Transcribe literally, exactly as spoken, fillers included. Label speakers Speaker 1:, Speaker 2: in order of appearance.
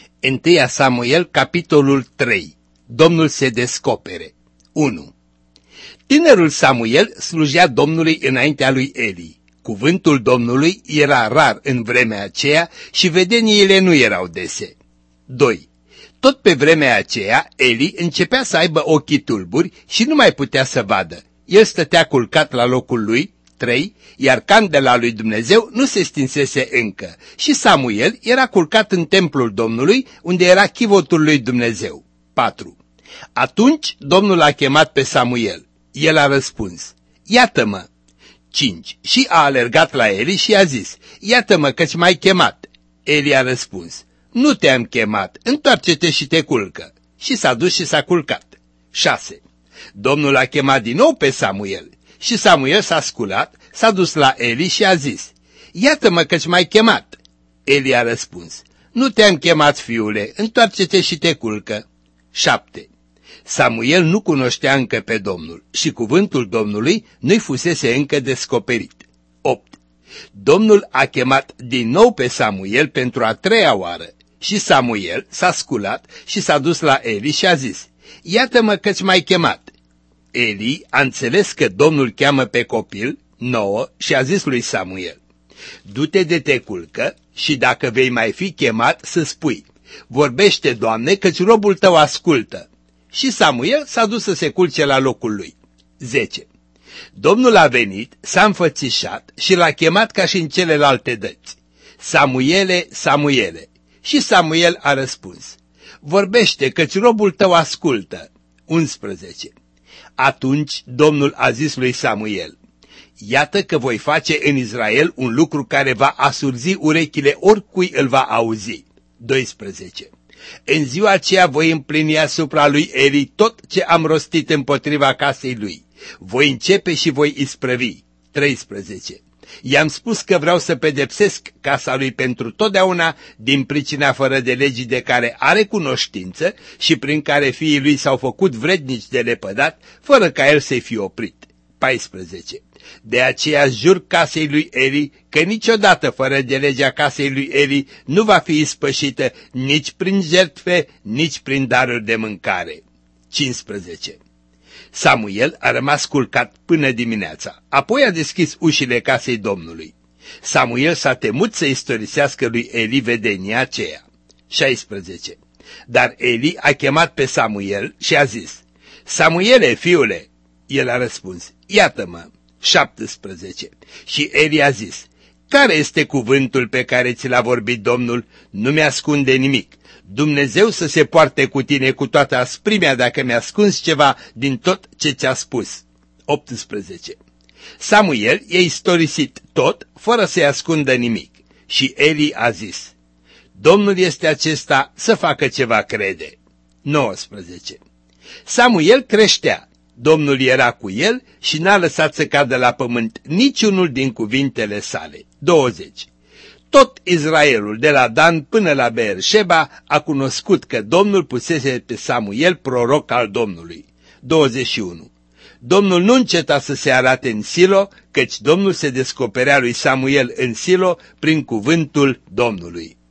Speaker 1: întâi Samuel, capitolul trei. Domnul se descopere. unu. Tânărul Samuel slujea Domnului înaintea lui Eli. Cuvântul Domnului era rar în vremea aceea și vedeniile nu erau dese. doi. Tot pe vremea aceea, Eli începea să aibă ochii tulburi și nu mai putea să vadă. El stătea culcat la locul lui. trei. Iar candela lui Dumnezeu nu se stinsese încă și Samuel era culcat în templul Domnului, unde era chivotul lui Dumnezeu. patru. Atunci Domnul a chemat pe Samuel. El a răspuns: iată-mă. cinci. Și a alergat la Eli și a zis: iată-mă că-ți m-ai chemat. Eli a răspuns: nu te-am chemat, întoarce-te și te culcă. Și s-a dus și s-a culcat. șase. Domnul a chemat din nou pe Samuel și Samuel s-a sculat, s-a dus la Eli și a zis: iată-mă că-ți m-ai chemat. Eli a răspuns: nu te-am chemat, fiule, întoarce-te și te culcă. șapte. Samuel nu cunoștea încă pe Domnul și cuvântul Domnului nu-i fusese încă descoperit. opt. Domnul a chemat din nou pe Samuel pentru a treia oară și Samuel s-a sculat și s-a dus la Eli și a zis: iată-mă că-ți m-ai chemat. Eli a înțeles că Domnul cheamă pe copil, nouă, și a zis lui Samuel: du-te de te culcă și dacă vei mai fi chemat să spui: vorbește, Doamne, căci robul tău ascultă. Și Samuel s-a dus să se culce la locul lui. zece. Domnul a venit, s-a înfățișat și l-a chemat ca și în celelalte dăți: Samuele, Samuele. Și Samuel a răspuns: vorbește, căci robul tău ascultă. unsprezece. Atunci Domnul a zis lui Samuel: iată că voi face în Israel un lucru care va asurzi urechile oricui îl va auzi. doisprezece. În ziua aceea voi împlini asupra lui Eli tot ce am rostit împotriva casei lui. Voi începe și voi isprăvi. treisprezece. I-am spus că vreau să pedepsesc casa lui pentru totdeauna din pricina fără de legii de care are cunoștință și prin care fiii lui s-au făcut vrednici de lepădat, fără ca el să-i fie oprit. paisprezece. De aceea jur casei lui Eli că niciodată fără de legea casei lui Eli nu va fi ispășită nici prin jertfe, nici prin daruri de mâncare. cincisprezece. Samuel a rămas culcat până dimineața, apoi a deschis ușile casei Domnului. Samuel s-a temut să istorisească lui Eli vedenia aceea. șaisprezece. Dar Eli a chemat pe Samuel și a zis: Samuele, fiule. El a răspuns: iată-mă. șaptesprezece. Și Eli a zis: care este cuvântul pe care ți l-a vorbit Domnul? Nu mi-ascunde nimic. Dumnezeu să se poarte cu tine cu toată asprimea dacă mi-ascunzi ceva din tot ce ți-a spus. optsprezece. Samuel i-a istorisit tot, fără să-i ascundă nimic. Și Eli a zis: Domnul este acesta, să facă ceva crede. nouăsprezece. Samuel creștea. Domnul era cu el și n-a lăsat să cadă la pământ niciunul din cuvintele sale. douăzeci. Tot Israelul, de la Dan până la Beersheba, a cunoscut că Domnul pusese pe Samuel proroc al Domnului. douăzeci și unu. Domnul nu înceta să se arate în Silo, căci Domnul se descoperea lui Samuel în Silo prin cuvântul Domnului.